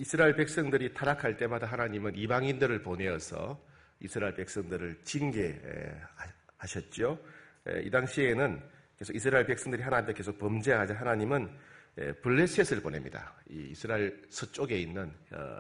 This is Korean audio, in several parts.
이스라엘 백성들이 타락할 때마다 하나님은 이방인들을 보내어서 이스라엘 백성들을 징계하셨죠. 이 당시에는 계속 이스라엘 백성들이 하나님께 계속 범죄하자 하나님은 블레셋을 보냅니다. 이 이스라엘 서쪽에 있는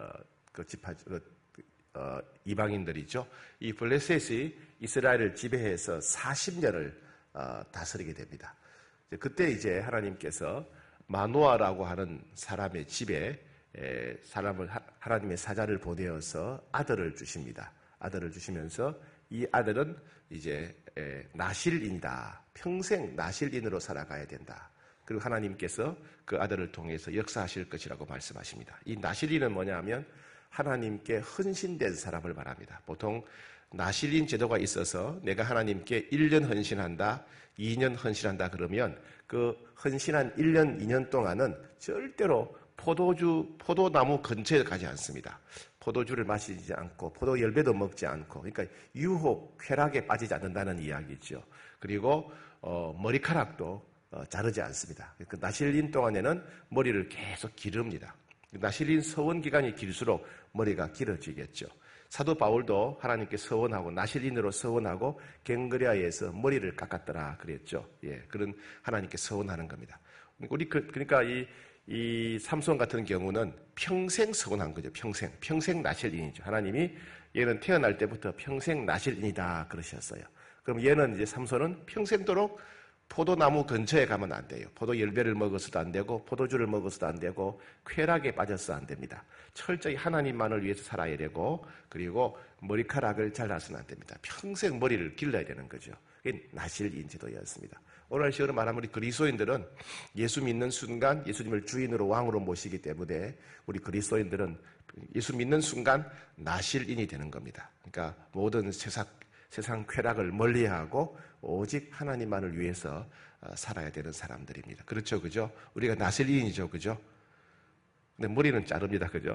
이방인들이죠. 이 블레셋이 이스라엘을 지배해서 40년을 다스리게 됩니다. 그때 이제 하나님께서 마노아라고 하는 사람의 집에 하나님의 사자를 보내어서 아들을 주십니다. 아들을 주시면서 이 아들은 이제 나실인이다. 평생 나실인으로 살아가야 된다. 그리고 하나님께서 그 아들을 통해서 역사하실 것이라고 말씀하십니다. 이 나실인은 뭐냐면 하나님께 헌신된 사람을 말합니다. 보통 나실인 제도가 있어서 내가 하나님께 1년 헌신한다, 2년 헌신한다 그러면 그 헌신한 1년, 2년 동안은 절대로 포도나무 근처에 가지 않습니다. 포도주를 마시지 않고 포도 열매도 먹지 않고, 그러니까 유혹, 쾌락에 빠지지 않는다는 이야기죠. 그리고 머리카락도 자르지 않습니다. 그 나실린 동안에는 머리를 계속 기릅니다. 나실린 서원 기간이 길수록 머리가 길어지겠죠. 사도 바울도 하나님께 서원하고 나실린으로 서원하고 갱그레아에서 머리를 깎았더라 그랬죠. 예, 그런 하나님께 서원하는 겁니다. 그러니까 이 삼손 같은 경우는 평생 서원한 거죠. 평생 나실인이죠. 하나님이 얘는 태어날 때부터 평생 나실인이다 그러셨어요. 그럼 얘는 이제 삼손은 평생도록 포도나무 근처에 가면 안 돼요. 포도 열매를 먹어서도 안 되고 포도주를 먹어서도 안 되고 쾌락에 빠져서 안 됩니다. 철저히 하나님만을 위해서 살아야 되고, 그리고 머리카락을 잘라서는 안 됩니다. 평생 머리를 길러야 되는 거죠. 그게 나실인 제도였습니다. 오늘날식으로 말하면 우리 그리스도인들은 예수 믿는 순간 예수님을 주인으로 왕으로 모시기 때문에 우리 그리스도인들은 예수 믿는 순간 나실인이 되는 겁니다. 그러니까 모든 세상 쾌락을 멀리하고 오직 하나님만을 위해서 살아야 되는 사람들입니다. 그렇죠, 그죠? 우리가 나실인이죠, 그죠? 근데 머리는 자릅니다, 그죠?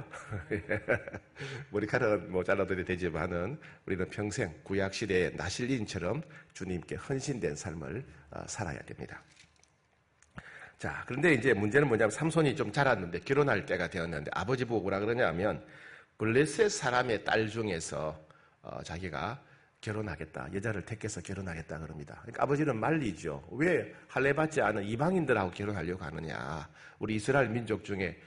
머리카락은 뭐 잘라도 되지만은 우리는 평생 구약 시대의 나실인처럼 주님께 헌신된 삶을 살아야 됩니다. 자, 그런데 이제 문제는 뭐냐면 삼손이 좀 자랐는데 결혼할 때가 되었는데 아버지 보고 뭐라 그러냐면 블레셋 사람의 딸 중에서 자기가 결혼하겠다. 여자를 택해서 결혼하겠다 그럽니다. 그러니까 아버지는 말리죠. 왜 할례받지 않은 이방인들하고 결혼하려고 하느냐. 우리 이스라엘 민족 중에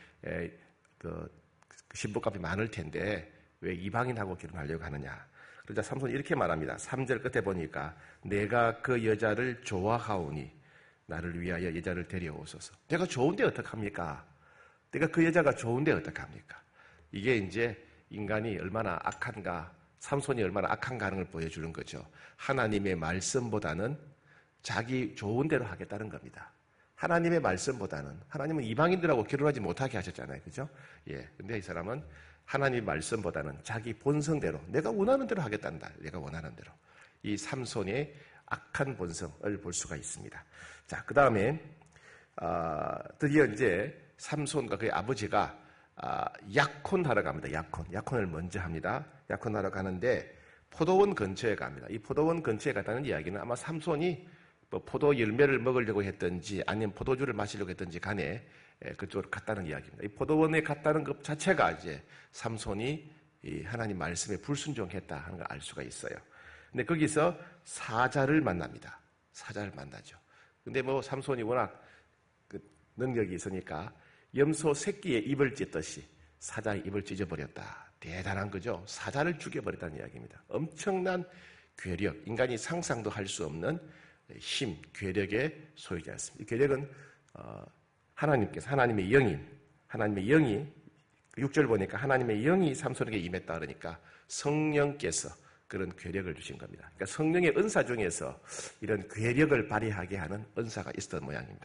신부값이 많을 텐데 왜 이방인하고 결혼하려고 하느냐. 그러자 삼손이 이렇게 말합니다. 3절 끝에 보니까 내가 그 여자를 좋아하오니 나를 위하여 여자를 데려오소서. 내가 좋은데 어떡합니까? 내가 그 여자가 좋은데 어떡합니까? 이게 이제 인간이 얼마나 악한가, 삼손이 얼마나 악한 가능을 보여주는 거죠. 하나님의 말씀보다는 자기 좋은 대로 하겠다는 겁니다. 하나님의 말씀보다는, 하나님은 이방인들하고 결혼하지 못하게 하셨잖아요. 그죠? 예. 근데 이 사람은 하나님의 말씀보다는 자기 본성대로, 내가 원하는 대로 하겠단다. 내가 원하는 대로. 이 삼손의 악한 본성을 볼 수가 있습니다. 자, 그 다음에, 드디어 이제 삼손과 그의 아버지가 약혼하러 갑니다. 약혼을 먼저 합니다. 약혼하러 가는데 포도원 근처에 갑니다. 이 포도원 근처에 갔다는 이야기는 아마 삼손이 포도 열매를 먹으려고 했든지 아니면 포도주를 마시려고 했든지 간에 그쪽으로 갔다는 이야기입니다. 이 포도원에 갔다는 것 자체가 이제 삼손이 이 하나님 말씀에 불순종했다 하는 걸 알 수가 있어요. 근데 거기서 사자를 만납니다. 사자를 만나죠. 근데 뭐 삼손이 워낙 능력이 있으니까 염소 새끼의 입을 찢듯이 사자의 입을 찢어버렸다. 대단한 거죠. 사자를 죽여버렸다는 이야기입니다. 엄청난 괴력, 인간이 상상도 할 수 없는 힘, 괴력의 소유자였습니다. 이 괴력은 하나님께서, 하나님의 영이 6절 보니까 하나님의 영이 삼손에게 임했다 그러니까 성령께서 그런 괴력을 주신 겁니다. 그러니까 성령의 은사 중에서 이런 괴력을 발휘하게 하는 은사가 있었던 모양입니다.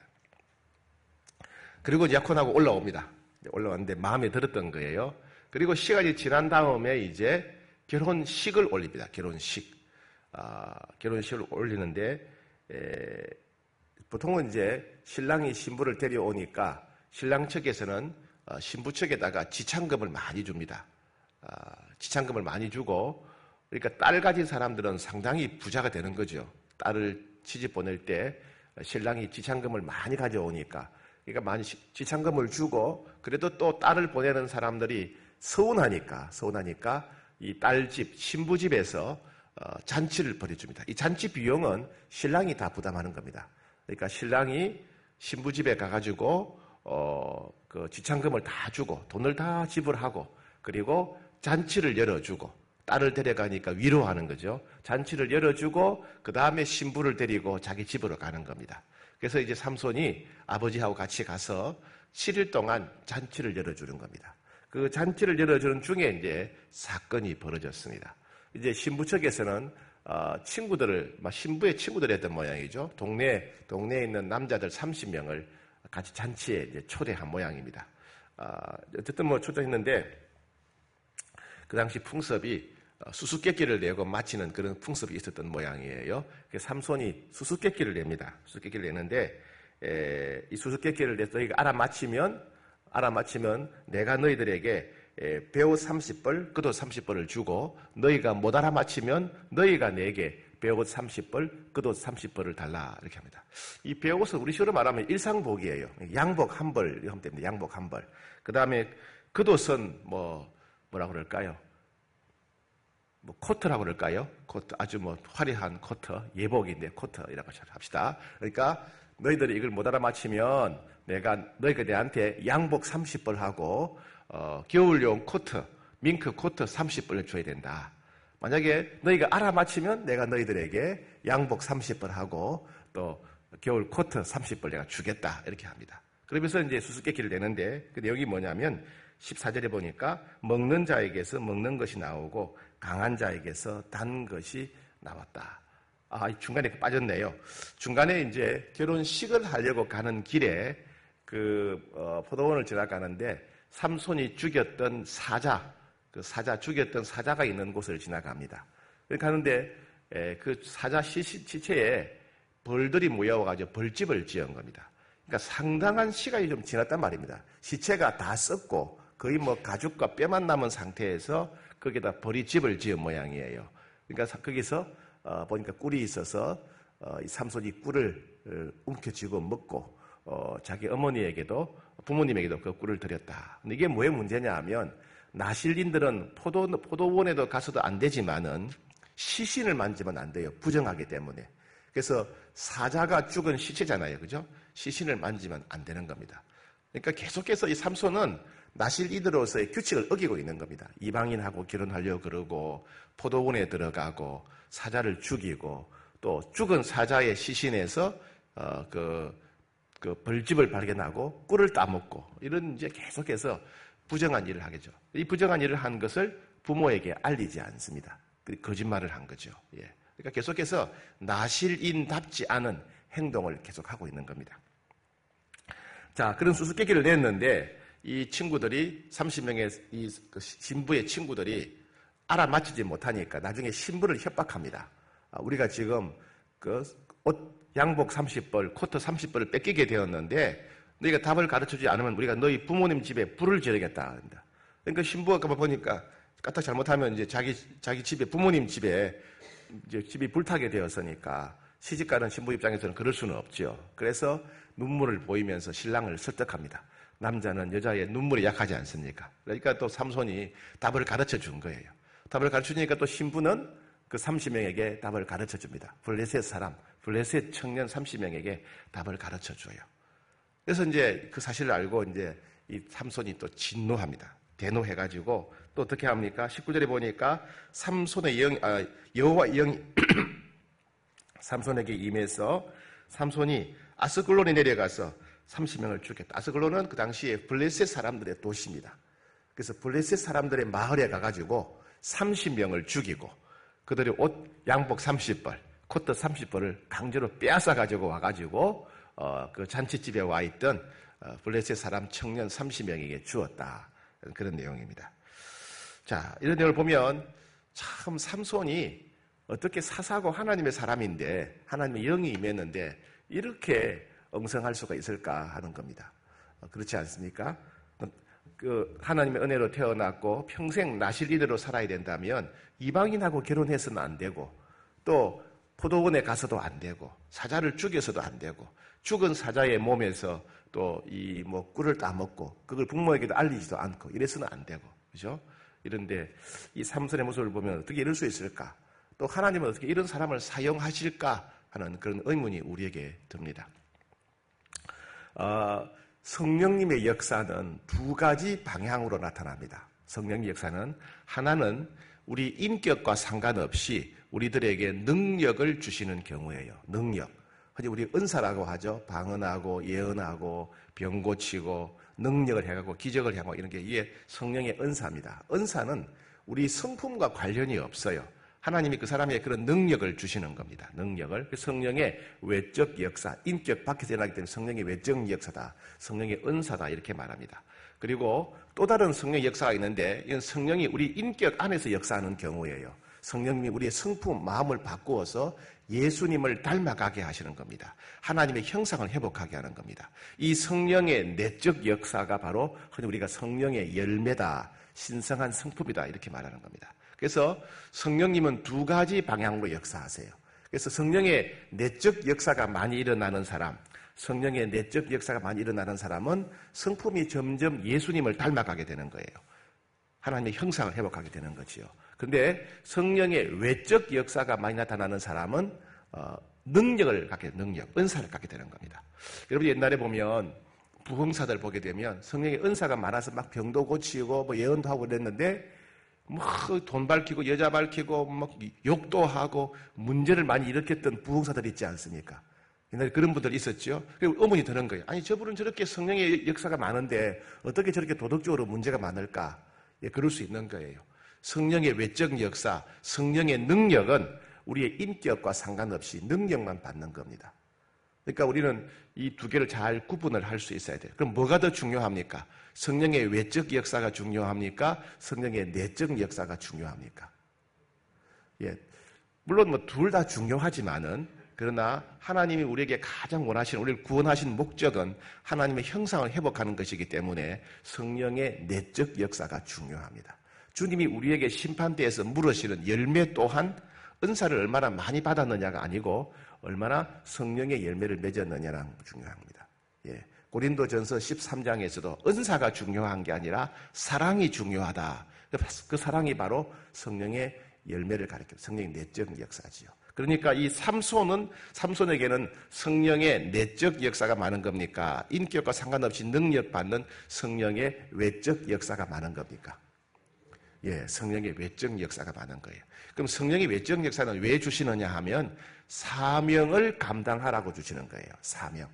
그리고 약혼하고 올라옵니다. 올라왔는데 마음에 들었던 거예요. 그리고 시간이 지난 다음에 이제 결혼식을 올립니다. 결혼식을 올리는데 보통은 이제 신랑이 신부를 데려오니까 신랑 측에서는 신부 측에다가 지참금을 많이 줍니다. 지참금을 많이 주고, 그러니까 딸 가진 사람들은 상당히 부자가 되는 거죠. 딸을 시집 보낼 때 신랑이 지참금을 많이 가져오니까 그러니까 많이 지참금을 주고 그래도 또 딸을 보내는 사람들이 서운하니까 이 딸집, 신부집에서 잔치를 벌여줍니다. 이 잔치 비용은 신랑이 다 부담하는 겁니다. 그러니까 신랑이 신부집에 가가지고 그 지참금을 다 주고 돈을 다 지불하고 그리고 잔치를 열어주고 딸을 데려가니까 위로하는 거죠. 잔치를 열어주고 그 다음에 신부를 데리고 자기 집으로 가는 겁니다. 그래서 이제 삼손이 아버지하고 같이 가서 7일 동안 잔치를 열어주는 겁니다. 그 잔치를 열어주는 중에 이제 사건이 벌어졌습니다. 이제 신부 측에서는 신부의 친구들이 했던 모양이죠. 동네에 있는 남자들 30명을 같이 잔치에 이제 초대한 모양입니다. 어쨌든 초대했는데 그 당시 풍습이 수수께끼를 내고 마치는 그런 풍습이 있었던 모양이에요. 삼손이 수수께끼를 냅니다. 수수께끼를 내는데 이 수수께끼를 내서 너희가 알아맞히면 내가 너희들에게 배옷 30벌, 겉옷 30벌을 주고 너희가 못 알아맞히면 너희가 내게 배옷 30벌, 겉옷 30벌을 달라 이렇게 합니다. 이 배옷은 우리 식으로 말하면 일상복이에요. 양복 한 벌 이렇게 하면 됩니다. 양복 한 벌. 그 다음에 겉옷은 뭐라고 그럴까요? 코트라고 그럴까요? 코트, 아주 화려한 코트, 예복인데 코트라고 합시다. 그러니까 너희들이 이걸 못 알아맞히면 너희가 내한테 양복 30벌 하고 겨울용 코트, 밍크 코트 30벌을 줘야 된다. 만약에 너희가 알아맞히면 내가 너희들에게 양복 30벌 하고 또 겨울 코트 30벌 내가 주겠다. 이렇게 합니다. 그러면서 이제 수수께끼를 내는데 그 내용이 뭐냐면 14절에 보니까 먹는 자에게서 먹는 것이 나오고 강한 자에게서 단 것이 나왔다. 중간에 빠졌네요. 중간에 이제 결혼식을 하려고 가는 길에 포도원을 지나가는데 삼손이 죽였던 죽였던 사자가 있는 곳을 지나갑니다. 그렇게 하는데 그 사자 시체에 벌들이 모여와가지고 벌집을 지은 겁니다. 그러니까 상당한 시간이 좀 지났단 말입니다. 시체가 다 썩고 거의 가죽과 뼈만 남은 상태에서 거기다 벌집을 지은 모양이에요. 그러니까 거기서 보니까 꿀이 있어서 이 삼손이 꿀을 움켜쥐고 먹고 자기 어머니에게도 부모님에게도 그 꿀을 드렸다. 근데 이게 뭐의 문제냐 하면 나실인들은 포도원에도 가서도 안 되지만은 시신을 만지면 안 돼요. 부정하기 때문에. 그래서 사자가 죽은 시체잖아요. 그죠? 시신을 만지면 안 되는 겁니다. 그러니까 계속해서 이 삼손은 나실이들로서의 규칙을 어기고 있는 겁니다. 이방인하고 결혼하려고 그러고 포도원에 들어가고 사자를 죽이고 또 죽은 사자의 시신에서 그 벌집을 발견하고 꿀을 따먹고 이런 이제 계속해서 부정한 일을 하겠죠. 이 부정한 일을 한 것을 부모에게 알리지 않습니다. 거짓말을 한 거죠. 예. 그러니까 계속해서 나실인답지 않은 행동을 계속하고 있는 겁니다. 자, 그런 수수께끼를 냈는데 이 친구들이 30명의 그 신부의 친구들이 알아맞히지 못하니까 나중에 신부를 협박합니다. 우리가 지금 옷 양복 30벌, 코트 30벌을 뺏기게 되었는데 너희가 답을 가르쳐주지 않으면 우리가 너희 부모님 집에 불을 지르겠다 합니다. 그러니까 신부가 보니까 까딱 잘못하면 이제 자기 집에 부모님 집에 이제 집이 불타게 되었으니까 시집가는 신부 입장에서는 그럴 수는 없죠. 그래서 눈물을 보이면서 신랑을 설득합니다. 남자는 여자의 눈물이 약하지 않습니까? 그러니까 또 삼손이 답을 가르쳐 준 거예요. 답을 가르쳐 주니까 또 신부는 그 30명에게 답을 가르쳐 줍니다. 블레셋 청년 30명에게 답을 가르쳐 줘요. 그래서 이제 그 사실을 알고 이제 이 삼손이 또 진노합니다. 대노해가지고 또 어떻게 합니까? 19절에 보니까 여호와 영이 삼손에게 임해서 삼손이 아스글론에 내려가서 30명을 죽였다. 아스글론은 그 당시에 블레셋 사람들의 도시입니다. 그래서 블레셋 사람들의 마을에 가가지고 30명을 죽이고 그들의 옷 양복 30벌, 코트 30벌을 강제로 빼앗아 가지고 와가지고 그 잔치집에 와 있던 블레셋 사람 청년 30명에게 주었다. 그런 내용입니다. 자, 이런 내용을 보면 참 삼손이 어떻게 사사고 하나님의 사람인데 하나님의 영이 임했는데 이렇게 엉성할 수가 있을까 하는 겁니다. 그렇지 않습니까? 그 하나님의 은혜로 태어났고 평생 나실이대로 살아야 된다면 이방인하고 결혼해서는 안 되고 또 포도원에 가서도 안 되고 사자를 죽여서도 안 되고 죽은 사자의 몸에서 또 이 뭐 꿀을 따먹고 그걸 부모에게도 알리지도 않고 이래서는 안 되고, 그죠? 이런데 이 삼손의 모습을 보면 어떻게 이럴 수 있을까? 또 하나님은 어떻게 이런 사람을 사용하실까 하는 그런 의문이 우리에게 듭니다. 성령님의 역사는 두 가지 방향으로 나타납니다. 성령의 역사는 하나는 우리 인격과 상관없이 우리들에게 능력을 주시는 경우예요. 능력. 흔히 우리 은사라고 하죠. 방언하고 예언하고 병 고치고 능력을 해가고 기적을 하고 이런 게 이게 성령의 은사입니다. 은사는 우리 성품과 관련이 없어요. 하나님이 그 사람에게 그런 능력을 주시는 겁니다. 능력을. 성령의 외적 역사, 인격 밖에서 일어나기 때문에 성령의 외적 역사다. 성령의 은사다. 이렇게 말합니다. 그리고 또 다른 성령의 역사가 있는데 이건 성령이 우리 인격 안에서 역사하는 경우예요. 성령님이 우리의 성품, 마음을 바꾸어서 예수님을 닮아가게 하시는 겁니다. 하나님의 형상을 회복하게 하는 겁니다. 이 성령의 내적 역사가 바로 흔히 우리가 성령의 열매다, 신성한 성품이다 이렇게 말하는 겁니다. 그래서 성령님은 두 가지 방향으로 역사하세요. 그래서 성령의 내적 역사가 많이 일어나는 사람, 성령의 내적 역사가 많이 일어나는 사람은 성품이 점점 예수님을 닮아가게 되는 거예요. 하나님의 형상을 회복하게 되는 거지요. 그런데 성령의 외적 역사가 많이 나타나는 사람은 능력을 갖게 되는 능력, 은사를 갖게 되는 겁니다. 여러분 옛날에 보면 부흥사들 보게 되면 성령의 은사가 많아서 막 병도 고치고 뭐 예언도 하고 그랬는데 막 돈 밝히고 여자 밝히고 막 욕도 하고 문제를 많이 일으켰던 부흥사들 있지 않습니까? 옛날에 그런 분들 있었죠. 그리고 의문이 드는 거예요. 아니 저분은 저렇게 성령의 역사가 많은데 어떻게 저렇게 도덕적으로 문제가 많을까? 예, 그럴 수 있는 거예요. 성령의 외적 역사, 성령의 능력은 우리의 인격과 상관없이 능력만 받는 겁니다. 그러니까 우리는 이 두 개를 잘 구분을 할 수 있어야 돼요. 그럼 뭐가 더 중요합니까? 성령의 외적 역사가 중요합니까? 성령의 내적 역사가 중요합니까? 예, 물론 뭐 둘 다 중요하지만은 그러나 하나님이 우리에게 가장 원하시는 우리를 구원하신 목적은 하나님의 형상을 회복하는 것이기 때문에 성령의 내적 역사가 중요합니다. 주님이 우리에게 심판대에서 물으시는 열매 또한 은사를 얼마나 많이 받았느냐가 아니고 얼마나 성령의 열매를 맺었느냐가 중요합니다. 예, 고린도전서 13장에서도 은사가 중요한 게 아니라 사랑이 중요하다. 그 사랑이 바로 성령의 열매를 가리킵니다. 성령의 내적 역사지요. 그러니까 이 삼손에게는 성령의 내적 역사가 많은 겁니까? 인격과 상관없이 능력받는 성령의 외적 역사가 많은 겁니까? 예, 성령의 외적 역사가 많은 거예요. 그럼 성령의 외적 역사는 왜 주시느냐 하면 사명을 감당하라고 주시는 거예요. 사명.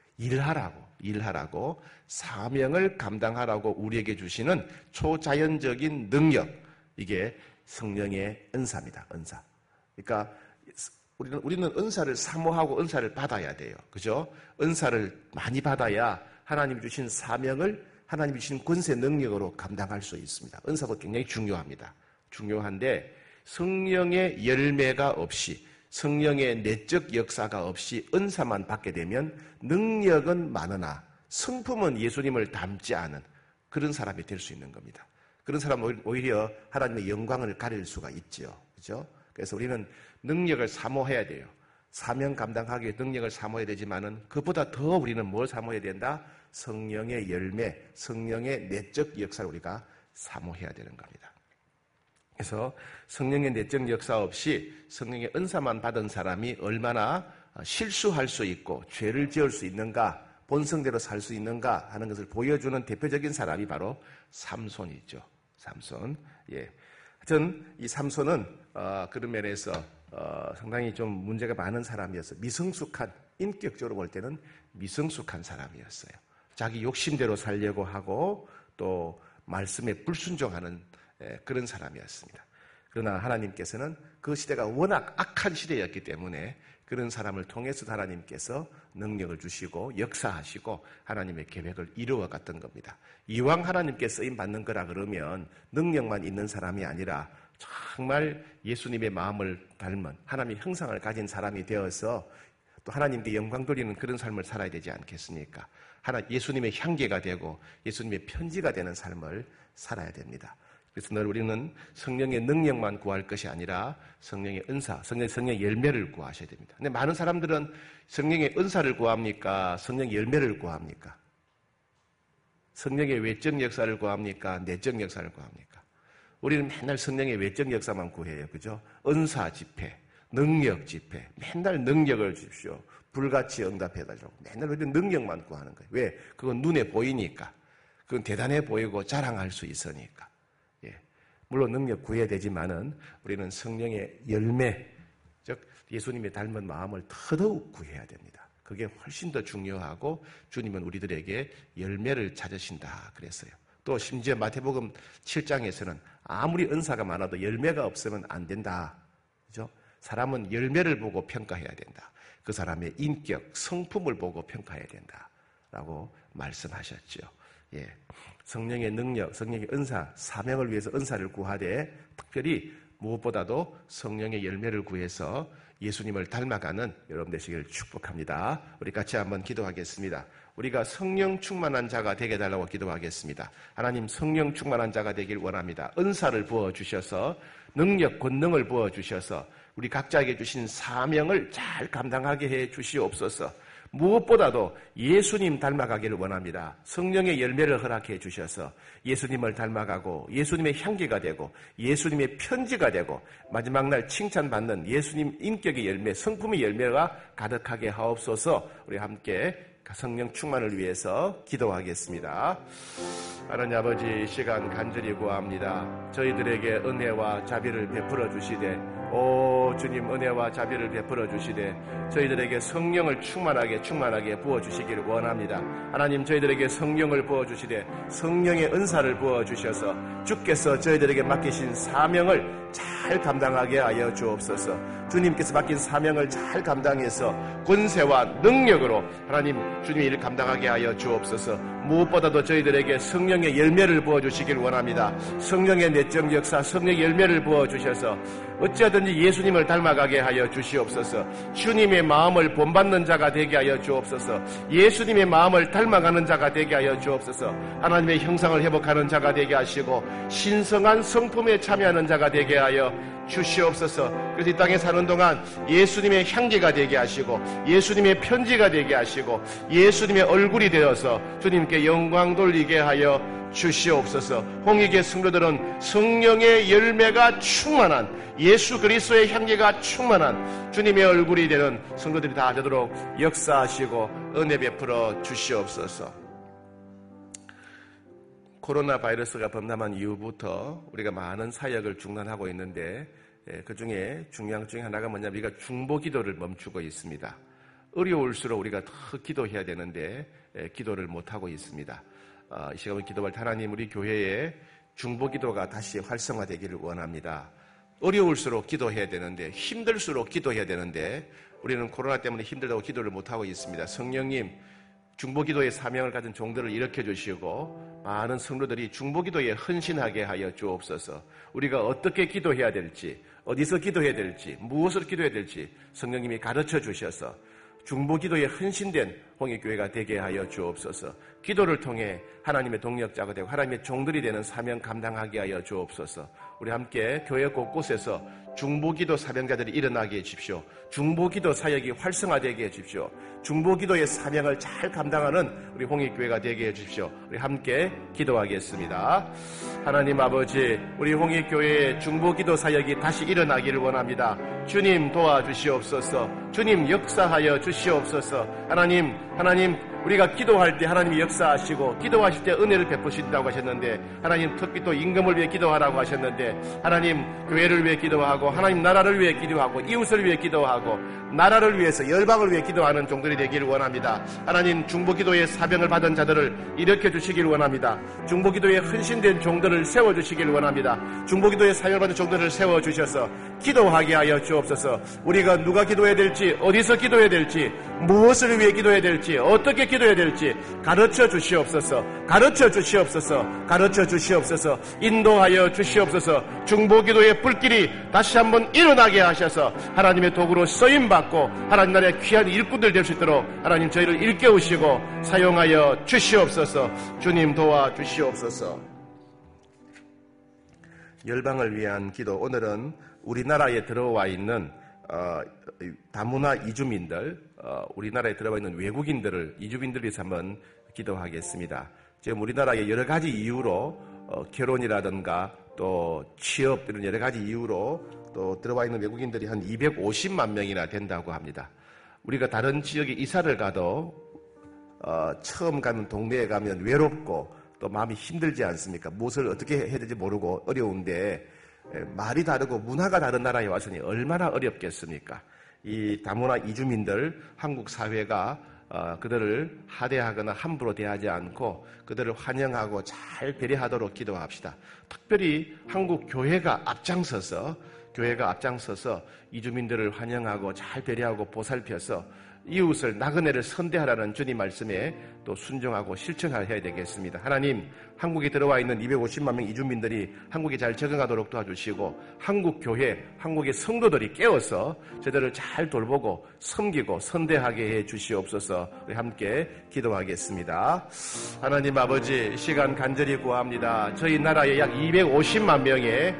일하라고 사명을 감당하라고 우리에게 주시는 초자연적인 능력. 이게 성령의 은사입니다. 은사. 그러니까 우리는 은사를 사모하고 은사를 받아야 돼요. 그죠? 은사를 많이 받아야 하나님이 주신 사명을 하나님이 주신 권세 능력으로 감당할 수 있습니다. 은사도 굉장히 중요합니다. 중요한데 성령의 열매가 없이 성령의 내적 역사가 없이 은사만 받게 되면 능력은 많으나 성품은 예수님을 닮지 않은 그런 사람이 될 수 있는 겁니다. 그런 사람은 오히려 하나님의 영광을 가릴 수가 있죠. 그죠? 그래서 우리는 능력을 사모해야 돼요. 사명 감당하기 위해 능력을 사모해야 되지만은 그보다 더 우리는 뭘 사모해야 된다? 성령의 열매, 성령의 내적 역사를 우리가 사모해야 되는 겁니다. 그래서 성령의 내적 역사 없이 성령의 은사만 받은 사람이 얼마나 실수할 수 있고 죄를 지을 수 있는가, 본성대로 살 수 있는가 하는 것을 보여주는 대표적인 사람이 바로 삼손이죠. 삼손. 예. 하여튼 이 삼손은 그런 면에서 상당히 좀 문제가 많은 사람이었어요. 미성숙한, 인격적으로 볼 때는 미성숙한 사람이었어요. 자기 욕심대로 살려고 하고 또 말씀에 불순종하는 그런 사람이었습니다. 그러나 하나님께서는 그 시대가 워낙 악한 시대였기 때문에 그런 사람을 통해서 하나님께서 능력을 주시고 역사하시고 하나님의 계획을 이루어 갔던 겁니다. 이왕 하나님께 쓰임 받는 거라 그러면 능력만 있는 사람이 아니라 정말 예수님의 마음을 닮은 하나님의 형상을 가진 사람이 되어서 또 하나님께 영광 돌리는 그런 삶을 살아야 되지 않겠습니까? 예수님의 향기가 되고 예수님의 편지가 되는 삶을 살아야 됩니다. 그래서 늘 우리는 성령의 능력만 구할 것이 아니라 성령의 은사, 성령의 열매를 구하셔야 됩니다. 근데 많은 사람들은 성령의 은사를 구합니까? 성령의 열매를 구합니까? 성령의 외적 역사를 구합니까? 내적 역사를 구합니까? 우리는 맨날 성령의 외적 역사만 구해요. 그죠? 은사 집회, 능력 집회, 맨날 능력을 주십시오. 불같이 응답해달라고. 맨날 우리는 능력만 구하는 거예요. 왜? 그건 눈에 보이니까. 그건 대단해 보이고 자랑할 수 있으니까. 물론 능력 구해야 되지만은 우리는 성령의 열매, 즉 예수님의 닮은 마음을 더더욱 구해야 됩니다. 그게 훨씬 더 중요하고 주님은 우리들에게 열매를 찾으신다 그랬어요. 또 심지어 마태복음 7장에서는 아무리 은사가 많아도 열매가 없으면 안 된다. 그죠? 사람은 열매를 보고 평가해야 된다. 그 사람의 인격, 성품을 보고 평가해야 된다라고 말씀하셨죠. 성령의 능력, 성령의 은사, 사명을 위해서 은사를 구하되 특별히 무엇보다도 성령의 열매를 구해서 예수님을 닮아가는 여러분 되시기를 축복합니다. 우리 같이 한번 기도하겠습니다. 우리가 성령 충만한 자가 되게 해달라고 기도하겠습니다. 하나님 성령 충만한 자가 되길 원합니다. 은사를 부어주셔서 능력, 권능을 부어주셔서 우리 각자에게 주신 사명을 잘 감당하게 해 주시옵소서. 무엇보다도 예수님 닮아가기를 원합니다. 성령의 열매를 허락해 주셔서 예수님을 닮아가고 예수님의 향기가 되고 예수님의 편지가 되고 마지막 날 칭찬받는 예수님 인격의 열매, 성품의 열매가 가득하게 하옵소서. 우리 함께 성령 충만을 위해서 기도하겠습니다. 하나님 아버지, 이 시간 간절히 구합니다. 저희들에게 은혜와 자비를 베풀어 주시되 오 주님 은혜와 자비를 베풀어 주시되 저희들에게 성령을 충만하게 부어주시기를 원합니다. 하나님 저희들에게 성령을 부어주시되 성령의 은사를 부어주셔서 주께서 저희들에게 맡기신 사명을 잘 감당하게 하여 주옵소서. 주님께서 맡긴 사명을 잘 감당해서 권세와 능력으로 하나님 주님의 일을 감당하게 하여 주옵소서. 무엇보다도 저희들에게 성령의 열매를 부어주시길 원합니다. 성령의 내적 역사, 성령의 열매를 부어주셔서 어찌하든지 예수님을 닮아가게 하여 주시옵소서. 주님의 마음을 본받는 자가 되게 하여 주옵소서. 예수님의 마음을 닮아가는 자가 되게 하여 주옵소서. 하나님의 형상을 회복하는 자가 되게 하시고 신성한 성품에 참여하는 자가 되게 하여 주시옵소서. 그래서 이 땅에 사는 동안 예수님의 향기가 되게 하시고 예수님의 편지가 되게 하시고 예수님의 얼굴이 되어서 주님께 영광 돌리게 하여 주시옵소서. 홍익의 성도들은 성령의 열매가 충만한 예수 그리스도의 향기가 충만한 주님의 얼굴이 되는 성도들이 다 되도록 역사하시고 은혜 베풀어 주시옵소서. 코로나 바이러스가 범람한 이후부터 우리가 많은 사역을 중단하고 있는데 그 중에 중요한 것 중에 하나가 뭐냐면 우리가 중보 기도를 멈추고 있습니다. 어려울수록 우리가 더 기도해야 되는데 기도를 못하고 있습니다. 이 시간에 기도할 때 하나님 우리 교회에 중보 기도가 다시 활성화되기를 원합니다. 어려울수록 기도해야 되는데 힘들수록 기도해야 되는데 우리는 코로나 때문에 힘들다고 기도를 못하고 있습니다. 성령님 중보기도의 사명을 가진 종들을 일으켜 주시고 많은 성도들이 중보기도에 헌신하게 하여 주옵소서. 우리가 어떻게 기도해야 될지, 어디서 기도해야 될지, 무엇을 기도해야 될지 성령님이 가르쳐 주셔서 중보기도에 헌신된 홍익교회가 되게 하여 주옵소서. 기도를 통해 하나님의 동력자가 되고 하나님의 종들이 되는 사명 감당하게 하여 주옵소서. 우리 함께 교회 곳곳에서 중보기도 사명자들이 일어나게 해주십시오. 중보기도 사역이 활성화되게 해주십시오. 중보기도의 사명을 잘 감당하는 우리 홍익교회가 되게 해주십시오. 우리 함께 기도하겠습니다. 하나님 아버지, 우리 홍익교회의 중보기도 사역이 다시 일어나기를 원합니다. 주님 도와주시옵소서. 주님 역사하여 주시옵소서. 하나님 우리가 기도할 때 하나님이 역사하시고 기도하실 때 은혜를 베푸신다고 하셨는데 하나님 특히 또 임금을 위해 기도하라고 하셨는데 하나님 교회를 위해 기도하고 하나님 나라를 위해 기도하고 이웃을 위해 기도하고 나라를 위해서 열방을 위해 기도하는 종들이 되기를 원합니다. 하나님 중보기도의 사명을 받은 자들을 일으켜 주시기를 원합니다. 중보기도에 헌신된 종들을 세워주시기를 원합니다. 중보기도의 사명을 받은 종들을 세워주셔서 기도하게 하여 주옵소서. 우리가 누가 기도해야 될지 어디서 기도해야 될지 무엇을 위해 기도해야 될지 어떻게 기도해야 될지 가르쳐 주시옵소서. 가르쳐 주시옵소서. 가르쳐 주시옵소서. 인도하여 주시옵소서. 중보기도의 불길이 다시 한번 일어나게 하셔서 하나님의 도구로 쓰임받고 하나님 나라의 귀한 일꾼들 될 수 있도록 하나님 저희를 일깨우시고 사용하여 주시옵소서. 주님 도와주시옵소서. 열방을 위한 기도. 오늘은 우리나라에 들어와 있는 다문화 이주민들, 우리나라에 들어와 있는 외국인들을 이주민들을 위해서 한번 기도하겠습니다. 지금 우리나라에 여러 가지 이유로 결혼이라든가 또 취업 이런 여러 가지 이유로 또 들어와 있는 외국인들이 한 250만 명이나 된다고 합니다. 우리가 다른 지역에 이사를 가도 처음 가는 동네에 가면 외롭고 또 마음이 힘들지 않습니까? 무엇을 어떻게 해야 될지 모르고 어려운데 말이 다르고 문화가 다른 나라에 왔으니 얼마나 어렵겠습니까? 이 다문화 이주민들, 한국 사회가 그들을 하대하거나 함부로 대하지 않고 그들을 환영하고 잘 배려하도록 기도합시다. 특별히 한국 교회가 앞장서서 이주민들을 환영하고 잘 배려하고 보살펴서 이웃을 나그네를 선대하라는 주님 말씀에 또 순종하고 실천해야 되겠습니다. 하나님, 한국에 들어와 있는 250만 명 이주민들이 한국에 잘 적응하도록 도와주시고 한국 교회, 한국의 성도들이 깨어서 저들을 잘 돌보고 섬기고 선대하게 해 주시옵소서. 우리 함께 기도하겠습니다. 하나님 아버지, 시간 간절히 구합니다. 저희 나라에 약 250만 명의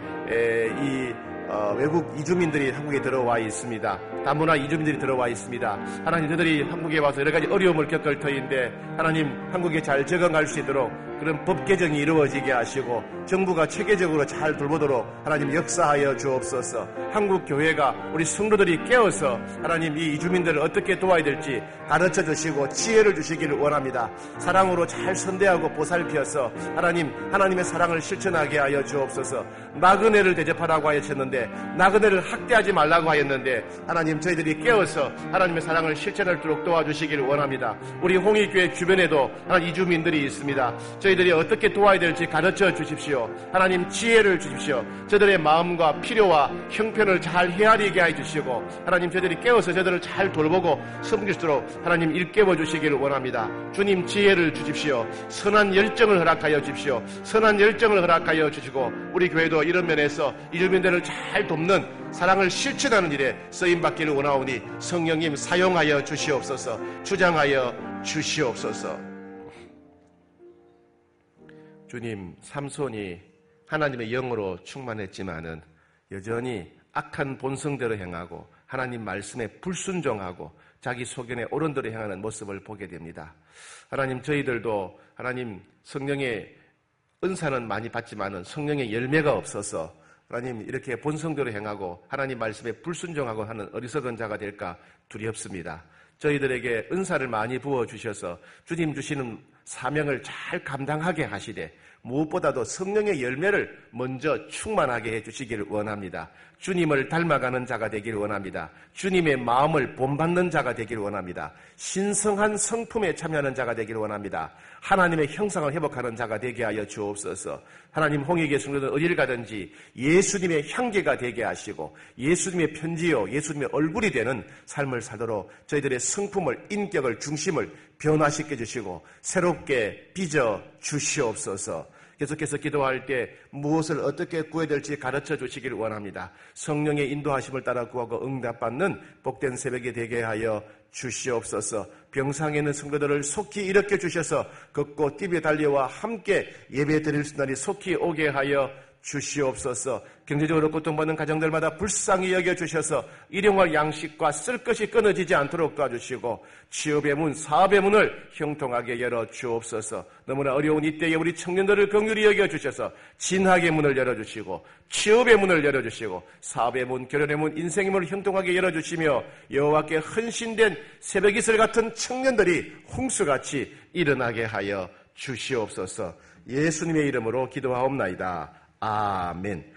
외국 이주민들이 한국에 들어와 있습니다. 다문화 이주민들이 들어와 있습니다. 하나님, 저들이 한국에 와서 여러 가지 어려움을 겪을 터인데 하나님, 한국에 잘 적응할 수 있도록 그런 법 개정이 이루어지게 하시고 정부가 체계적으로 잘 돌보도록 하나님 역사하여 주옵소서. 한국 교회가 우리 성도들이 깨어서 하나님 이 이주민들을 어떻게 도와야 될지 가르쳐 주시고 지혜를 주시기를 원합니다. 사랑으로 잘 선대하고 보살펴서 하나님의 사랑을 실천하게 하여 주옵소서. 나그네를 대접하라고 하셨는데 나그네를 학대하지 말라고 하였는데 하나님, 저희들이 깨어서 하나님의 사랑을 실천할 수 있도록 도와주시기를 원합니다. 우리 홍익교회 주변에도 하나님 이주민들이 있습니다. 저희들이 어떻게 도와야 될지 가르쳐 주십시오. 하나님, 지혜를 주십시오. 저들의 마음과 필요와 형편을 잘 헤아리게 해주시고 하나님, 저희들이 깨어서 저들을 잘 돌보고 섬길 수 있도록 하나님 일깨워 주시기를 원합니다. 주님, 지혜를 주십시오. 선한 열정을 허락하여 주십시오. 선한 열정을 허락하여 주시고 우리 교회도 이런 면에서 이주민들을 잘 돕는 사랑을 실천하는 일에 쓰임받기를 원하오니 성령님 사용하여 주시옵소서. 주장하여 주시옵소서. 주님, 삼손이 하나님의 영으로 충만했지만은 여전히 악한 본성대로 행하고 하나님 말씀에 불순종하고 자기 소견에 옳은 대로 행하는 모습을 보게 됩니다. 하나님, 저희들도 하나님 성령의 은사는 많이 받지만은 성령의 열매가 없어서 하나님 이렇게 본성대로 행하고 하나님 말씀에 불순종하고 하는 어리석은 자가 될까 두렵습니다. 저희들에게 은사를 많이 부어주셔서 주님 주시는 사명을 잘 감당하게 하시되 무엇보다도 성령의 열매를 먼저 충만하게 해주시기를 원합니다. 주님을 닮아가는 자가 되기를 원합니다. 주님의 마음을 본받는 자가 되기를 원합니다. 신성한 성품에 참여하는 자가 되기를 원합니다. 하나님의 형상을 회복하는 자가 되게 하여 주옵소서. 하나님, 홍익의 성도들 어디를 가든지 예수님의 향기가 되게 하시고 예수님의 편지요, 예수님의 얼굴이 되는 삶을 살도록 저희들의 성품을, 인격을, 중심을 변화시켜 주시고 새롭게 빚어 주시옵소서. 계속해서 기도할 때 무엇을 어떻게 구해야 될지 가르쳐 주시기를 원합니다. 성령의 인도하심을 따라 구하고 응답받는 복된 새벽이 되게 하여 주시옵소서. 병상에 있는 성도들을 속히 일으켜 주셔서 걷고 뛰며 달려와 함께 예배 드릴 수 있는 날이 속히 오게 하여 주시옵소서. 경제적으로 고통받는 가정들마다 불쌍히 여겨주셔서 일용할 양식과 쓸 것이 끊어지지 않도록 도와주시고 취업의 문, 사업의 문을 형통하게 열어주옵소서. 너무나 어려운 이때에 우리 청년들을 긍휼히 여겨주셔서 진학의 문을 열어주시고 취업의 문을 열어주시고 사업의 문, 결혼의 문, 인생의 문을 형통하게 열어주시며 여호와께 헌신된 새벽이슬 같은 청년들이 홍수같이 일어나게 하여 주시옵소서. 예수님의 이름으로 기도하옵나이다. 아멘.